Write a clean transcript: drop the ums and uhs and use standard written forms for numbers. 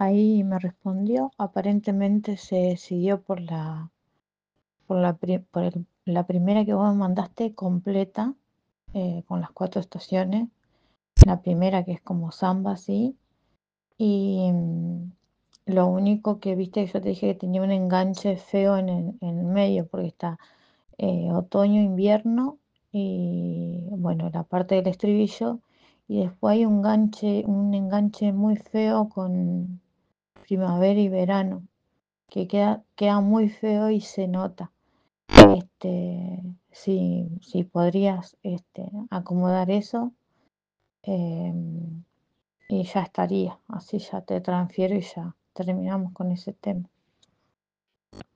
ahí me respondió. Aparentemente se decidió la primera que vos me mandaste completa, con las 4 estaciones. La primera que es como samba, sí. Y lo único que viste que yo te dije que tenía un enganche feo en el medio, porque está otoño, invierno y bueno, la parte del estribillo. Y después hay un enganche muy feo con primavera y verano, que queda muy feo y se nota. Si podrías acomodar eso, em, y ya estaría. Así ya te transfiero y ya terminamos con ese tema.